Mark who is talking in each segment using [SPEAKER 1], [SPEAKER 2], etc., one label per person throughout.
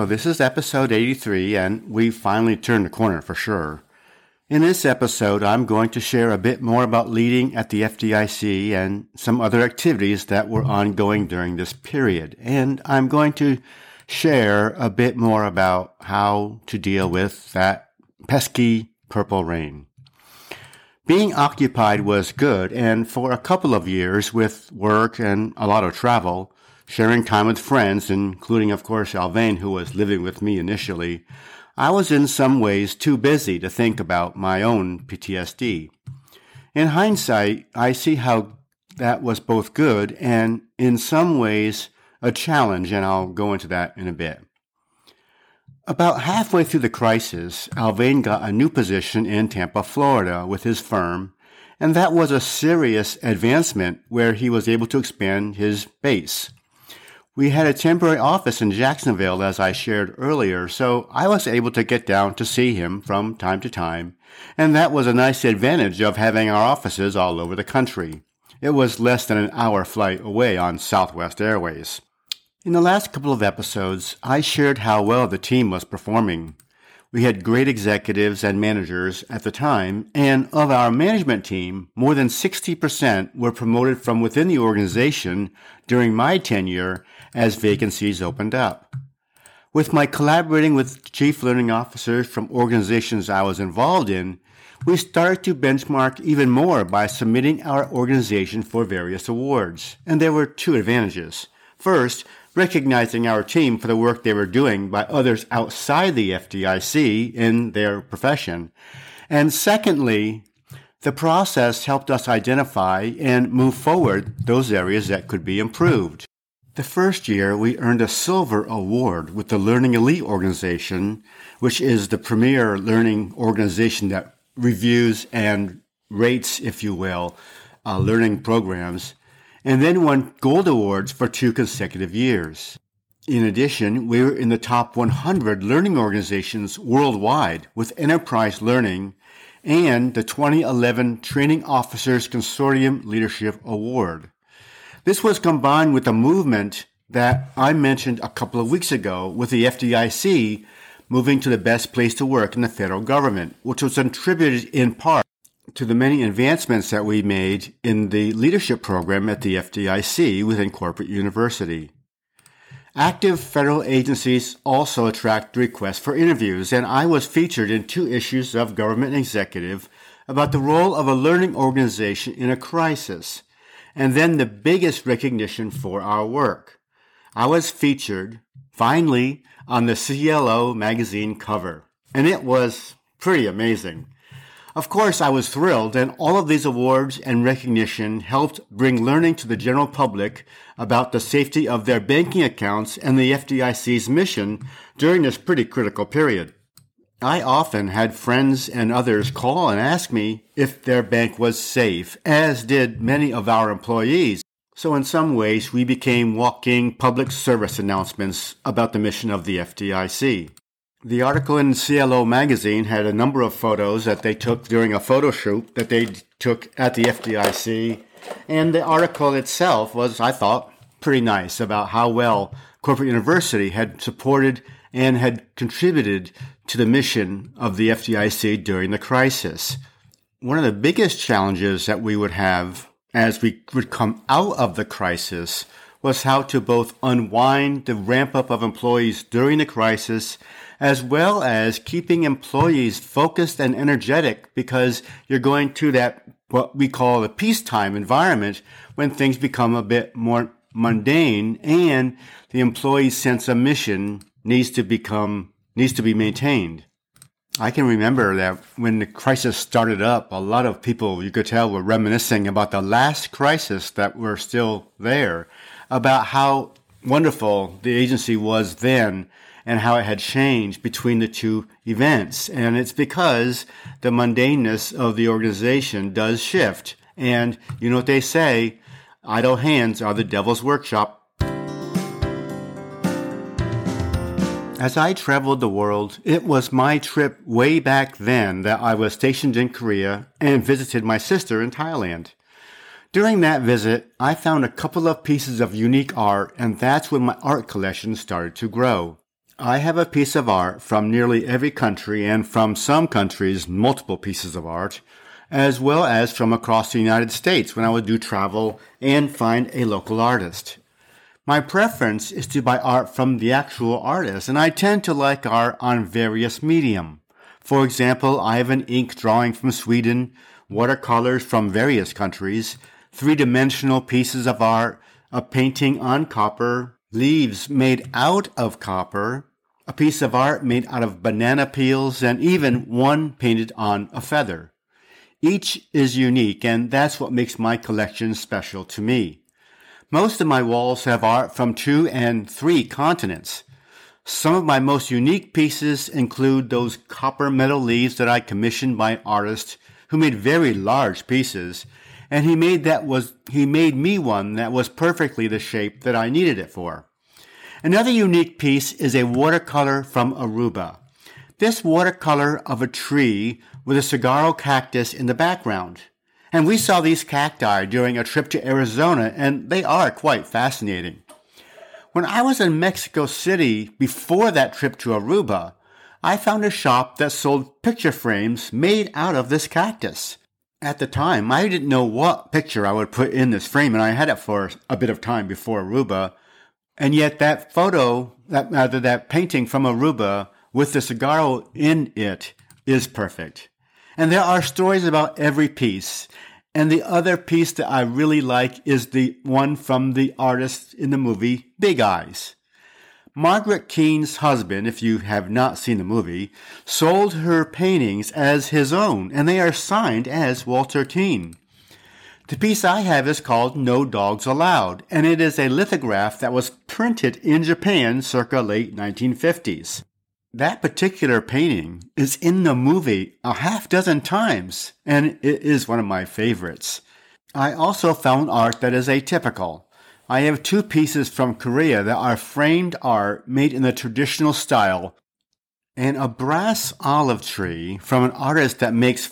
[SPEAKER 1] So this is episode 83, and we've finally turned the corner for sure. In this episode, I'm going to share a bit more about leading at the FDIC and some other activities that were ongoing during this period. And I'm going to share a bit more about how to deal with that pesky purple rain. Being occupied was good, and for a couple of years with work and a lot of travel, sharing time with friends, including, of course, Alvain, who was living with me initially, I was in some ways too busy to think about my own PTSD. In hindsight, I see how that was both good and, in some ways, a challenge, and I'll go into that in a bit. About halfway through the crisis, Alvain got a new position in Tampa, Florida, with his firm, and that was a serious advancement where he was able to expand his base. We had a temporary office in Jacksonville, as I shared earlier, so I was able to get down to see him from time to time, and that was a nice advantage of having our offices all over the country. It was less than an hour flight away on Southwest Airways. In the last couple of episodes, I shared how well the team was performing. We had great executives and managers at the time, and of our management team, more than 60% were promoted from within the organization during my tenure as vacancies opened up. With my collaborating with chief learning officers from organizations I was involved in, we started to benchmark even more by submitting our organization for various awards. And there were two advantages. First, recognizing our team for the work they were doing by others outside the FDIC in their profession. And secondly, the process helped us identify and move forward those areas that could be improved. The first year, we earned a silver award with the Learning Elite organization, which is the premier learning organization that reviews and rates, if you will, learning programs, and then won gold awards for 2 consecutive years. In addition, we were in the top 100 learning organizations worldwide with enterprise learning and the 2011 Training Officers Consortium Leadership Award. This was combined with a movement that I mentioned a couple of weeks ago with the FDIC moving to the best place to work in the federal government, which was attributed in part to the many advancements that we made in the leadership program at the FDIC within Corporate University. Active federal agencies also attract requests for interviews, and I was featured in 2 issues of Government Executive about the role of a learning organization in a crisis, and then the biggest recognition for our work. I was featured, finally, on the CLO magazine cover, and it was pretty amazing. Of course, I was thrilled, and all of these awards and recognition helped bring learning to the general public about the safety of their banking accounts and the FDIC's mission during this pretty critical period. I often had friends and others call and ask me if their bank was safe, as did many of our employees. So in some ways, we became walking public service announcements about the mission of the FDIC. The article in CLO magazine had a number of photos that they took during a photo shoot that they took at the FDIC, and the article itself was, I thought, pretty nice about how well Corporate University had supported and had contributed to the mission of the FDIC during the crisis. One of the biggest challenges that we would have as we would come out of the crisis was how to both unwind the ramp-up of employees during the crisis as well as keeping employees focused and energetic because you're going to that, what we call a peacetime environment when things become a bit more mundane and the employee's sense of mission needs to be maintained. I can remember that when the crisis started up, a lot of people, you could tell, were reminiscing about the last crisis that were still there, about how wonderful the agency was then and how it had changed between the 2 events. And it's because the mundaneness of the organization does shift. And you know what they say, idle hands are the devil's workshop. As I traveled the world, it was my trip way back then that I was stationed in Korea and visited my sister in Thailand. During that visit, I found a couple of pieces of unique art, and that's when my art collection started to grow. I have a piece of art from nearly every country, and from some countries, multiple pieces of art, as well as from across the United States when I would do travel and find a local artist. My preference is to buy art from the actual artist, and I tend to like art on various medium. For example, I have an ink drawing from Sweden, watercolors from various countries, three-dimensional pieces of art, a painting on copper, leaves made out of copper, a piece of art made out of banana peels, and even one painted on a feather. Each is unique, and that's what makes my collection special to me. Most of my walls have art from 2 and 3 continents. Some of my most unique pieces include those copper metal leaves that I commissioned by an artist who made very large pieces, and he made me one that was perfectly the shape that I needed it for. Another unique piece is a watercolor from Aruba. This watercolor of a tree with a saguaro cactus in the background. And we saw these cacti during a trip to Arizona, and they are quite fascinating. When I was in Mexico City before that trip to Aruba, I found a shop that sold picture frames made out of this cactus. At the time, I didn't know what picture I would put in this frame, and I had it for a bit of time before Aruba. And yet that that painting from Aruba with the saguaro in it is perfect. And there are stories about every piece. And the other piece that I really like is the one from the artist in the movie Big Eyes. Margaret Keane's husband, if you have not seen the movie, sold her paintings as his own, and they are signed as Walter Keane. The piece I have is called No Dogs Allowed, and it is a lithograph that was printed in Japan circa late 1950s. That particular painting is in the movie a half dozen times, and it is one of my favorites. I also found art that is atypical. I have 2 pieces from Korea that are framed art made in the traditional style, and a brass olive tree from an artist that makes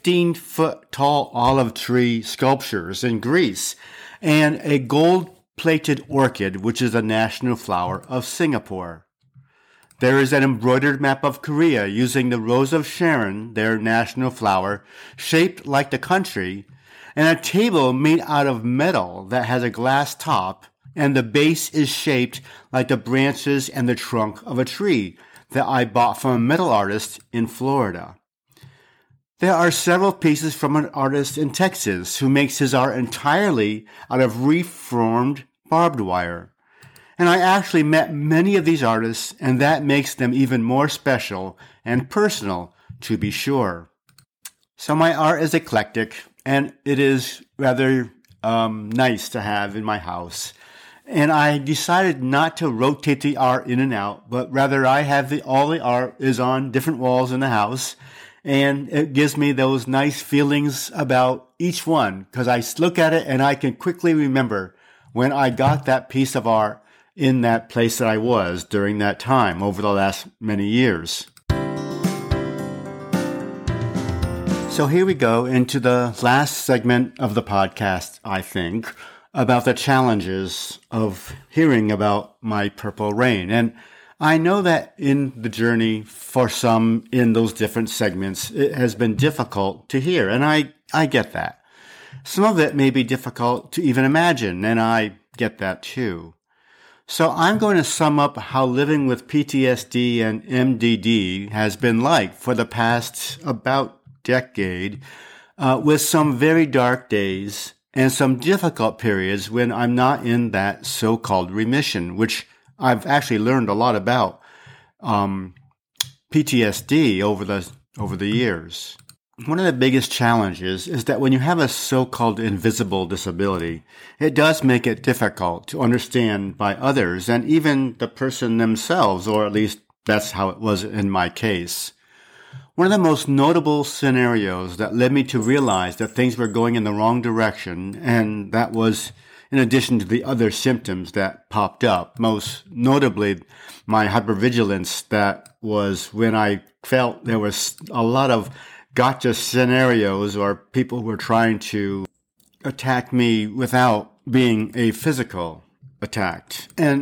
[SPEAKER 1] 15-foot tall olive tree sculptures in Greece, and a gold-plated orchid, which is a national flower of Singapore. There is an embroidered map of Korea using the Rose of Sharon, their national flower, shaped like the country, and a table made out of metal that has a glass top, and the base is shaped like the branches and the trunk of a tree that I bought from a metal artist in Florida. There are several pieces from an artist in Texas who makes his art entirely out of reformed barbed wire. And I actually met many of these artists, and that makes them even more special and personal, to be sure. So my art is eclectic, and it is rather nice to have in my house. And I decided not to rotate the art in and out, but rather I have all the art is on different walls in the house, and it gives me those nice feelings about each one, because I look at it and I can quickly remember when I got that piece of art in that place that I was during that time over the last many years. So here we go into the last segment of the podcast, I think, about the challenges of hearing about my Purple Rain. And I know that in the journey for some in those different segments, it has been difficult to hear. And I get that. Some of it may be difficult to even imagine, and I get that too. So I'm going to sum up how living with PTSD and MDD has been like for the past about decade, with some very dark days and some difficult periods when I'm not in that so-called remission, which I've actually learned a lot about PTSD over the years. One of the biggest challenges is that when you have a so-called invisible disability, it does make it difficult to understand by others and even the person themselves, or at least that's how it was in my case. One of the most notable scenarios that led me to realize that things were going in the wrong direction, and that was in addition to the other symptoms that popped up, most notably my hypervigilance, that was when I felt there was a lot of gotcha scenarios or people who were trying to attack me without being a physical attack. And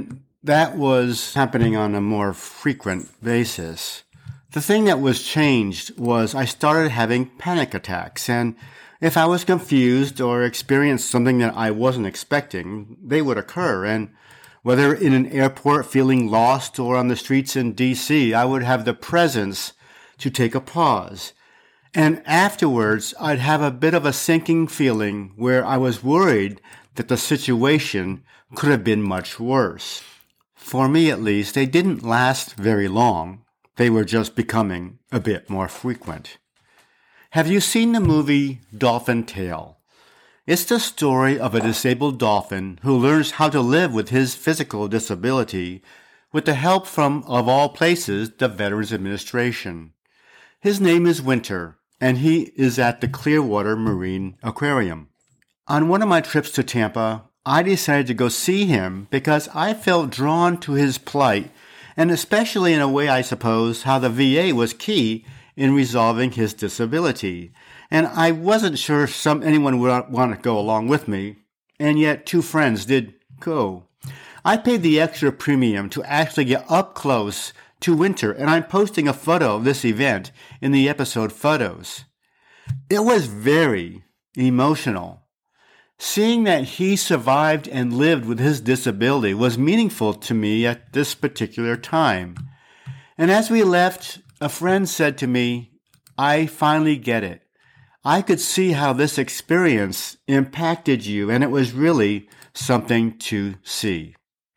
[SPEAKER 1] that was happening on a more frequent basis. The thing that was changed was I started having panic attacks, and if I was confused or experienced something that I wasn't expecting, they would occur. And whether in an airport feeling lost or on the streets in D.C., I would have the presence to take a pause. And afterwards, I'd have a bit of a sinking feeling where I was worried that the situation could have been much worse. For me, at least, they didn't last very long. They were just becoming a bit more frequent. Have you seen the movie Dolphin Tale? It's the story of a disabled dolphin who learns how to live with his physical disability with the help from, of all places, the Veterans Administration. His name is Winter, and he is at the Clearwater Marine Aquarium. On one of my trips to Tampa, I decided to go see him because I felt drawn to his plight, and especially in a way, I suppose, how the VA was key in resolving his disability. And I wasn't sure anyone would want to go along with me, and yet 2 friends did go. I paid the extra premium to actually get up close to Winter, and I'm posting a photo of this event in the episode photos. It was very emotional. Seeing that he survived and lived with his disability was meaningful to me at this particular time. And as we left, a friend said to me, "I finally get it. I could see how this experience impacted you, and it was really something to see."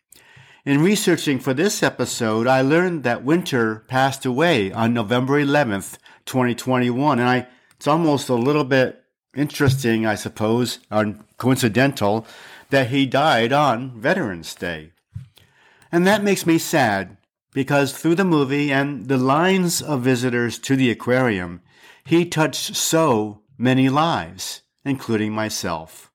[SPEAKER 1] In researching for this episode, I learned that Winter passed away on November 11th, 2021, and it's almost a little bit interesting, I suppose, or coincidental, that he died on Veterans Day. And that makes me sad, because through the movie and the lines of visitors to the aquarium, he touched so many lives, including myself.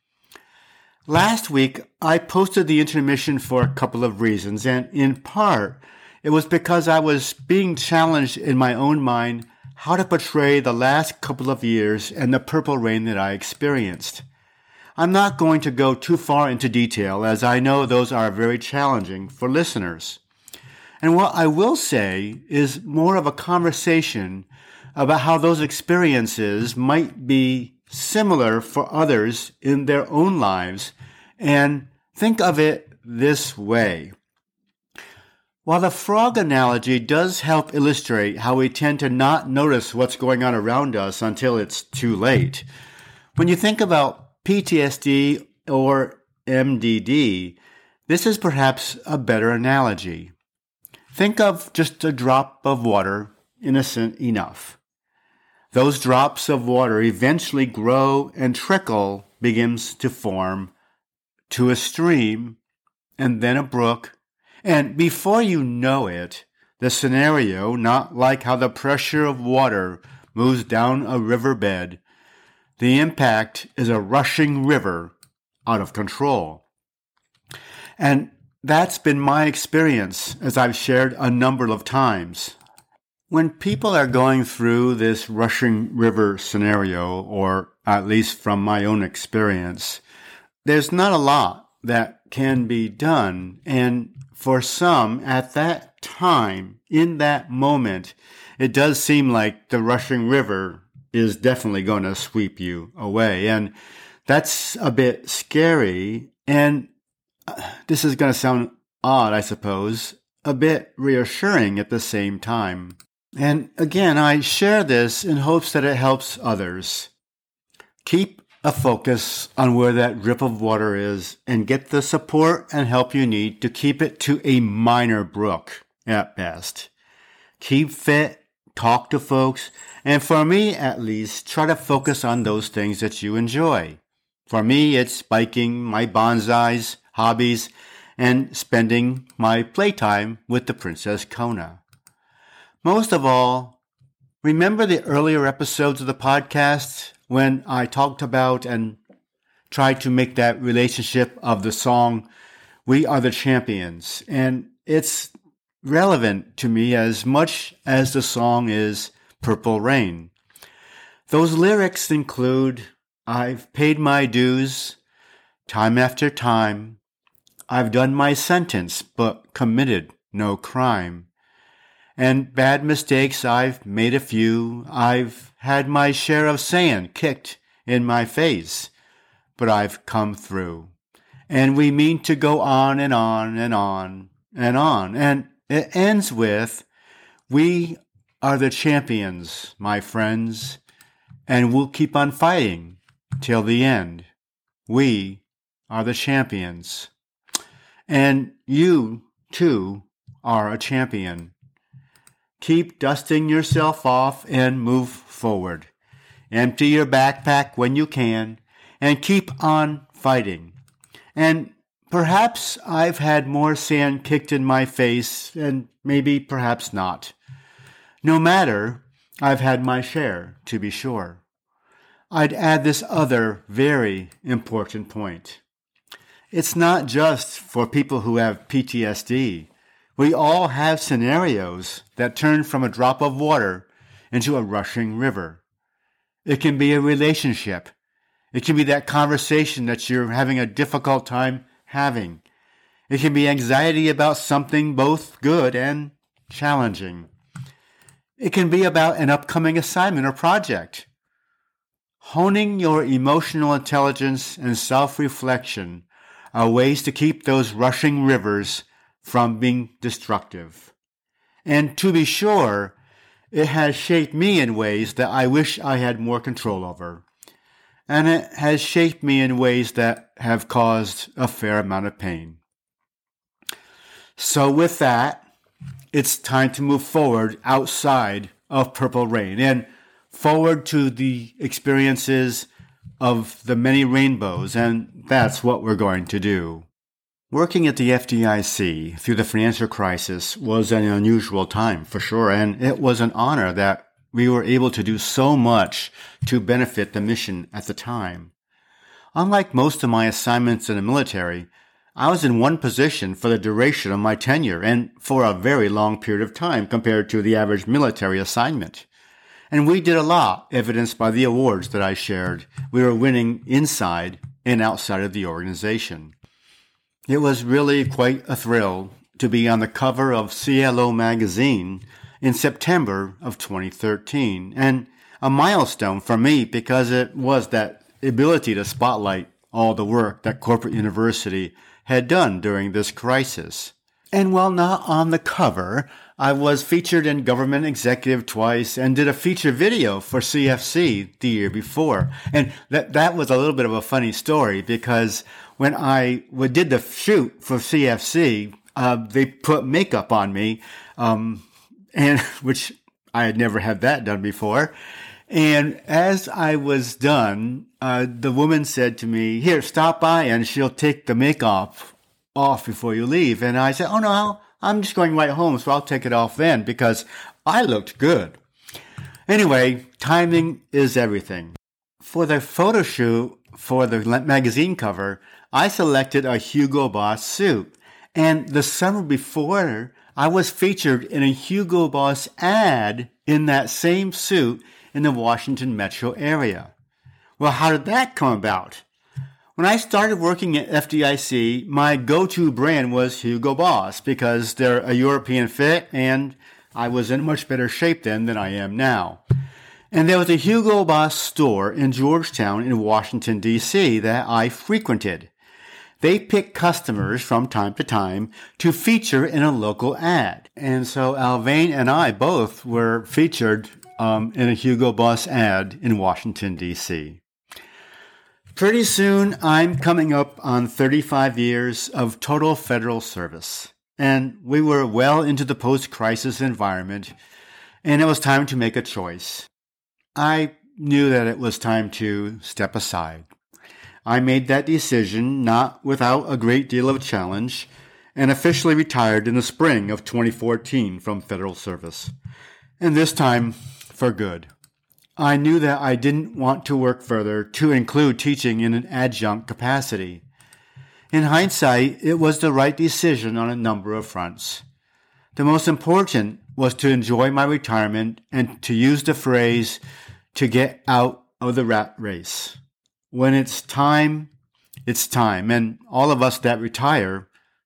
[SPEAKER 1] Last week, I posted the intermission for a couple of reasons, and in part, it was because I was being challenged in my own mind how to portray the last couple of years and the purple rain that I experienced. I'm not going to go too far into detail, as I know those are very challenging for listeners. And what I will say is more of a conversation about how those experiences might be similar for others in their own lives, and think of it this way. While the frog analogy does help illustrate how we tend to not notice what's going on around us until it's too late, when you think about PTSD or MDD, this is perhaps a better analogy. Think of just a drop of water, innocent enough. Those drops of water eventually grow and trickle begins to form to a stream and then a brook. And before you know it, the scenario, not like how the pressure of water moves down a riverbed, the impact is a rushing river out of control. And that's been my experience, as I've shared a number of times. When people are going through this rushing river scenario, or at least from my own experience, there's not a lot that can be done. And for some, at that time, in that moment, it does seem like the rushing river is definitely going to sweep you away. And that's a bit scary. And this is going to sound odd, I suppose, a bit reassuring at the same time. And again, I share this in hopes that it helps others. Keep a focus on where that drip of water is and get the support and help you need to keep it to a minor brook at best. Keep fit, talk to folks, and for me at least, try to focus on those things that you enjoy. For me, it's biking, my bonsais, hobbies, and spending my playtime with the Princess Kona. Most of all, remember the earlier episodes of the podcast when I talked about and tried to make that relationship of the song, We Are the Champions. And it's relevant to me as much as the song is Purple Rain. Those lyrics include, I've paid my dues time after time. I've done my sentence, but committed no crime. And bad mistakes, I've made a few. I've had my share of sand kicked in my face, but I've come through. And we mean to go on and on and on and on. And it ends with, we are the champions, my friends, and we'll keep on fighting till the end. We are the champions. And you, too, are a champion. Keep dusting yourself off and move forward. Empty your backpack when you can, and keep on fighting. And perhaps I've had more sand kicked in my face, and maybe perhaps not. No matter, I've had my share, to be sure. I'd add this other very important point. It's not just for people who have PTSD. We all have scenarios that turn from a drop of water into a rushing river. It can be a relationship. It can be that conversation that you're having a difficult time having. It can be anxiety about something both good and challenging. It can be about an upcoming assignment or project. Honing your emotional intelligence and self-reflection are ways to keep those rushing rivers from being destructive. And to be sure, it has shaped me in ways that I wish I had more control over. And it has shaped me in ways that have caused a fair amount of pain. So with that, it's time to move forward outside of Purple Rain and forward to the experiences of the many rainbows, and that's what we're going to do. Working at the FDIC through the financial crisis was an unusual time, for sure, and it was an honor that we were able to do so much to benefit the mission at the time. Unlike most of my assignments in the military, I was in one position for the duration of my tenure and for a very long period of time compared to the average military assignment. And we did a lot, evidenced by the awards that I shared. We were winning inside and outside of the organization. It was really quite a thrill to be on the cover of CLO magazine in September of 2013, and a milestone for me because it was that ability to spotlight all the work that Corporate University had done during this crisis. And while not on the cover, I was featured in Government Executive twice and did a feature video for CFC the year before. And that was a little bit of a funny story because when I did the shoot for CFC, they put makeup on me, and which I had never had that done before. And as I was done, the woman said to me, "Here, stop by and she'll take the makeup off before you leave." And I said, "Oh no, I'm just going right home, so I'll take it off then," because I looked good. Anyway, timing is everything. For the photo shoot for the magazine cover, I selected a Hugo Boss suit. And the summer before, I was featured in a Hugo Boss ad in that same suit in the Washington metro area. Well, how did that come about? When I started working at FDIC, my go-to brand was Hugo Boss because they're a European fit and I was in much better shape then than I am now. And there was a Hugo Boss store in Georgetown in Washington, D.C. that I frequented. They pick customers from time to time to feature in a local ad. And so Alvain and I both were featured in a Hugo Boss ad in Washington, D.C. Pretty soon, I'm coming up on 35 years of total federal service. And we were well into the post-crisis environment, and it was time to make a choice. I knew that it was time to step aside. I made that decision not without a great deal of challenge and officially retired in the spring of 2014 from federal service. And this time, for good. I knew that I didn't want to work further to include teaching in an adjunct capacity. In hindsight, it was the right decision on a number of fronts. The most important was to enjoy my retirement and to use the phrase, to get out of the rat race. When it's time, and all of us that retire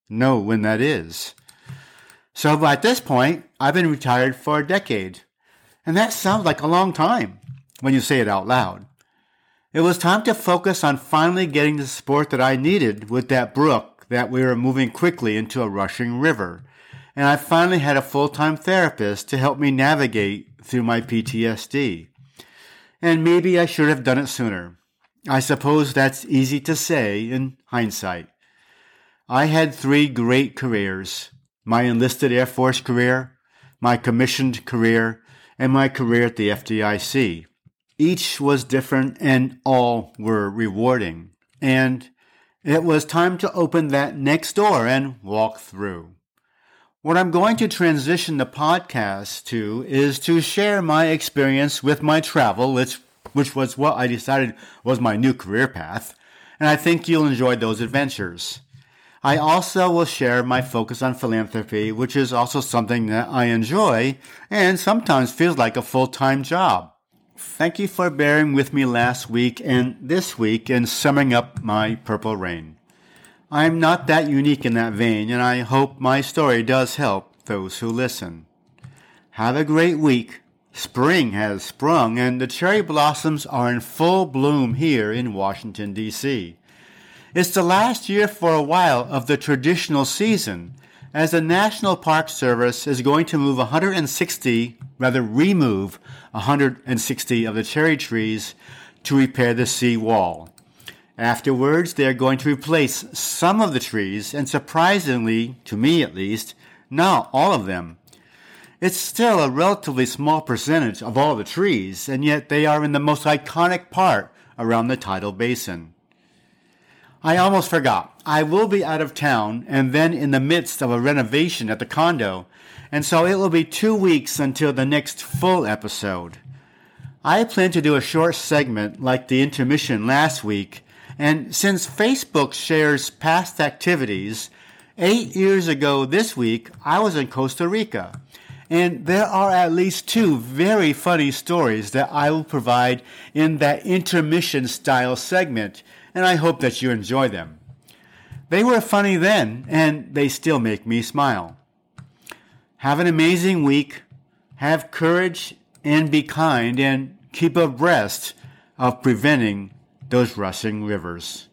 [SPEAKER 1] know when that is. So at this point, I've been retired for a decade. And that sounds like a long time when you say it out loud. It was time to focus on finally getting the support that I needed with that brook that we were moving quickly into a rushing river. And I finally had a full-time therapist to help me navigate through my PTSD. And maybe I should have done it sooner. I suppose that's easy to say in hindsight. I had 3 great careers: my enlisted Air Force career, my commissioned career, and my career at the FDIC. Each was different and all were rewarding. And it was time to open that next door and walk through. What I'm going to transition the podcast to is to share my experience with my travel, which was what I decided was my new career path, and I think you'll enjoy those adventures. I also will share my focus on philanthropy, which is also something that I enjoy and sometimes feels like a full-time job. Thank you for bearing with me last week and this week in summing up my Purple Rain. I'm not that unique in that vein, and I hope my story does help those who listen. Have a great week. Spring has sprung, and the cherry blossoms are in full bloom here in Washington, D.C. It's the last year for a while of the traditional season, as the National Park Service is going to remove 160 of the cherry trees to repair the sea wall. Afterwards, they are going to replace some of the trees, and surprisingly, to me at least, not all of them. It's still a relatively small percentage of all the trees, and yet they are in the most iconic part around the tidal basin. I almost forgot. I will be out of town and then in the midst of a renovation at the condo, and so it will be 2 weeks until the next full episode. I plan to do a short segment like the intermission last week, and since Facebook shares past activities, 8 years ago this week I was in Costa Rica, and there are at least 2 very funny stories that I will provide in that intermission style segment, and I hope that you enjoy them. They were funny then, and they still make me smile. Have an amazing week, have courage, and be kind, and keep abreast of preventing those rushing rivers.